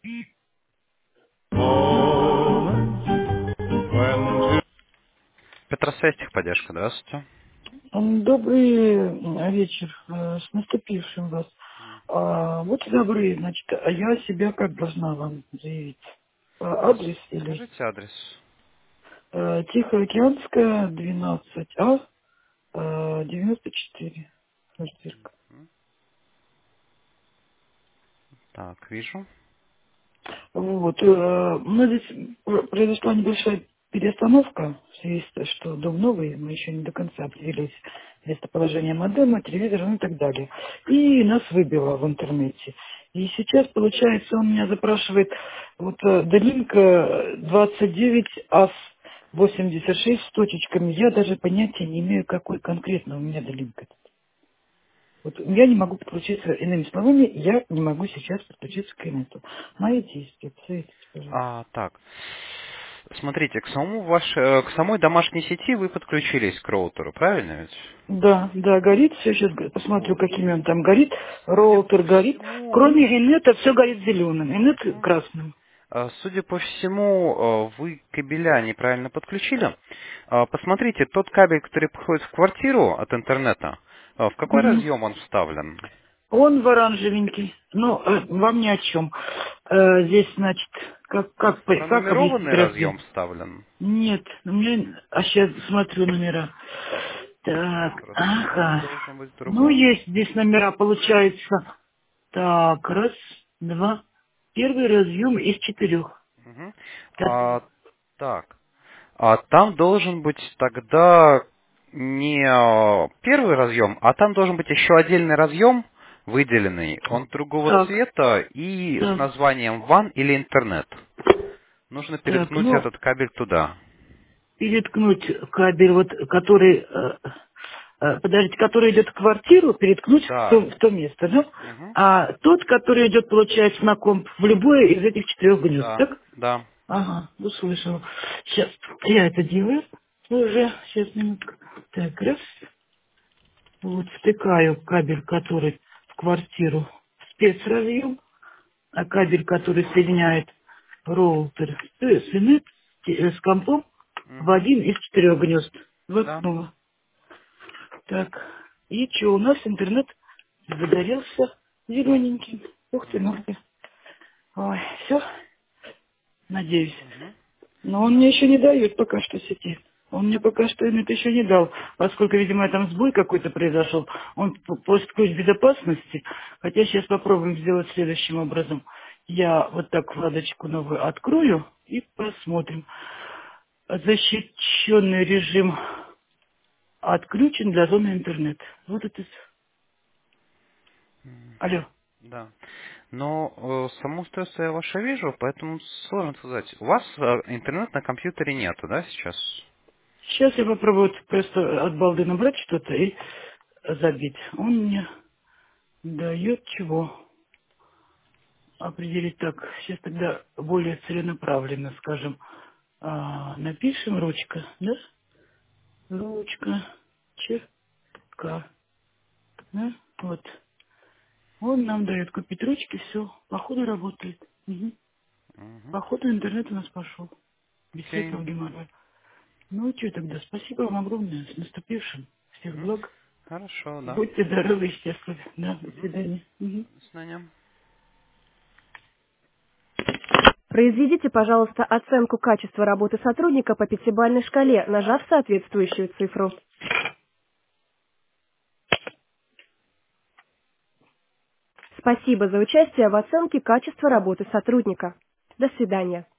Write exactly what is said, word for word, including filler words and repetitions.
Moment when two- Петросвязь, техподдержка, здравствуйте. М, Добрый м, вечер. Э, С наступившим вас. А, будьте добры, значит, а я себя как должна вам заявить? А, А, Адрес или Скажите адрес. э, Тихоокеанская, двенадцать А, э, девяносто четыре. Квартирка. Так, вижу. Вот. э, У нас здесь пр- произошла небольшая перестановка в связи с тем, что дом новый, мы еще не до конца определились местоположение модема, телевизора, ну и так далее. И нас выбило в интернете. И сейчас, получается, он меня запрашивает вот э, долинка двадцать девять ас восемьдесят шесть с точечками. Я даже понятия не имею, какой конкретно у меня долинка. Вот я не могу подключиться, иными словами, я не могу сейчас подключиться к инету. Мои действия, посоветуйте, пожалуйста. А, так. Смотрите, к самому ваш, э, к самой домашней сети вы подключились к роутеру, правильно ведь? Да, да, горит все, сейчас посмотрю, Вот. какими он там горит. Судя Роутер по горит. всему, Кроме инета все горит зеленым, инет мгм. красным. Э, Судя по всему, э, вы кабеля неправильно подключили. Э, Посмотрите, тот кабель, который подходит в квартиру от интернета, э, в какой Мгм. разъем он вставлен? Он в оранжевенький. Ну, э, вам ни о чем. Э, здесь, значит, как, как, по- как объяснить Пронумерованный разъем? разъем вставлен? Нет, у меня... А сейчас смотрю номера. Так, Просто у вас ага. должен быть Ну, другой. есть здесь номера, получается. Так, раз, два. Первый разъем из четырех. Мгм. Так, А, так. А там должен быть тогда не э, первый разъем, а там должен быть еще отдельный разъем, выделенный. Он другого так, цвета и с так, названием ван или интернет. Нужно так, переткнуть ну, этот кабель туда. переткнуть кабель, вот, который, э, э, подождите, который идет в квартиру, переткнуть в то, Да. в то место, да? Мгм. А тот, который идет, получается, на комп, в любое из этих четырех гнезд, Да. так? Да. Ага, услышала. Сейчас я это делаю уже. Сейчас, минутку. Так, раз. Вот втыкаю кабель, который в квартиру в спецразъем, а кабель, который соединяет роутер с, с инет, с компом, в Мгм. один из четырех гнезд. Да. Воткнула. Так. И что, у нас интернет загорелся зелененьким. Ух ты, ну Мгм. ты. Ой, все, надеюсь. Мгм. Но он мне еще не дает пока что сети. Он мне пока что это еще не дал, поскольку, видимо, там сбой какой-то произошел. Он п- просит ключ безопасности, хотя сейчас попробуем сделать следующим образом. Я вот так вкладочку новую открою и посмотрим. Защищенный режим отключен для зоны интернет. Вот это... с- Алло. Да. Но э, само устройство я ваше вижу, поэтому сложно сказать. У вас э, интернет на компьютере нету, да, сейчас? Сейчас я попробую вот просто от балды набрать что-то и забить. Он мне дает чего? Определить так. Сейчас тогда более целенаправленно, скажем, а, напишем ручка, да? Ручка, ЧК, да? Вот. Он нам дает купить ручки, все. Походу работает. Мгм. Угу. Походу интернет у нас пошел. Без Окей. всякого геморроя. Ну, что тогда? Спасибо вам огромное. С наступившим. Всех Мгм. благ. Хорошо, да. Будьте здоровы и счастливы. Да, до Мгм. свидания. Мгм. До свидания. Произведите, пожалуйста, оценку качества работы сотрудника по пятибалльной шкале, нажав соответствующую цифру. Спасибо за участие в оценке качества работы сотрудника. До свидания.